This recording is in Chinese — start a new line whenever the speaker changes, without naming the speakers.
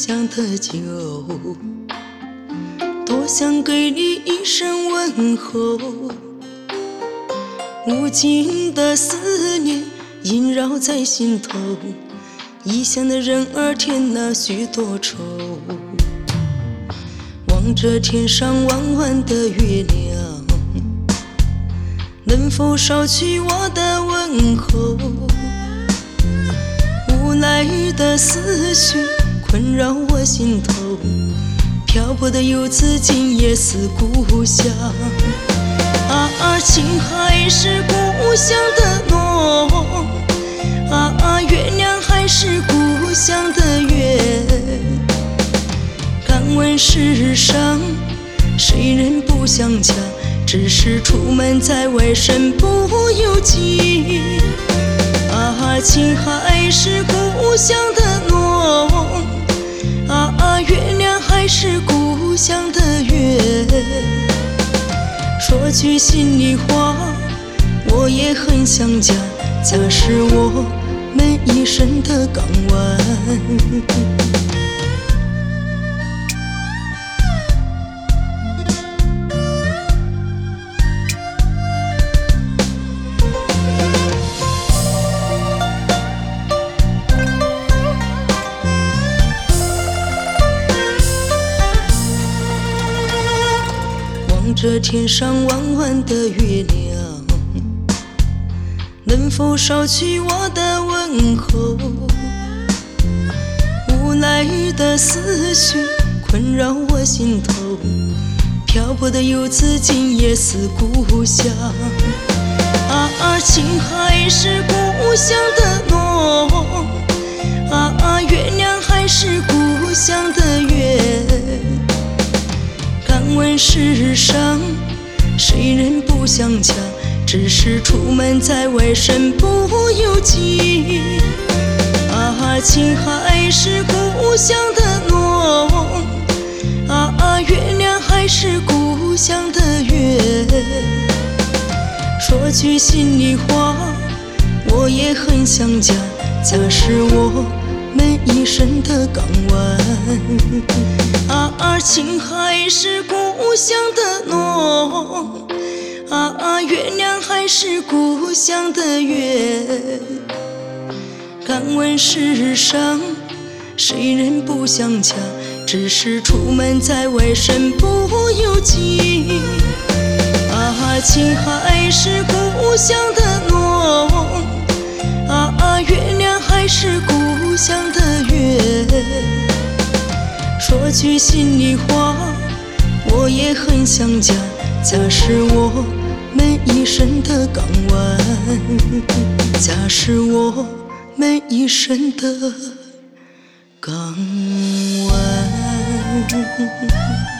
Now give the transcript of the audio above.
乡的酒，多想给你一声问候。无尽的思念萦绕在心头，异乡的人儿添了许多愁。望着天上弯弯的月亮，能否捎去我的问候？无奈的思绪困扰我心头，漂泊的游子今夜思故乡。情还是故乡的浓，月亮还是故乡的圆。敢问世上谁人不想家？只是出门在外身不由己。情还是故乡的浓，月亮还是故乡的圆。说句心里话，我也很想家，家是我们一生的港湾。望着天上弯弯的月亮，能否捎去我的问候？无奈的思绪困扰我心头，漂泊的游子今夜思故乡。情还是故乡的浓，月亮还是故乡的圆。敢问世上谁人不想家？只是出门在外身不由己。情还是故乡的浓，月亮还是故乡的圆。说句心里话，我也很想家，家是我们一生的港湾。情还是故乡的浓，月亮还是故乡的圆。敢问世上谁人不想家？只是出门在外身不由己。情还是故乡的浓，月亮还是故乡的圆。说句心里话，我也很想家，家是我们一生的港湾，家是我们一生的港湾。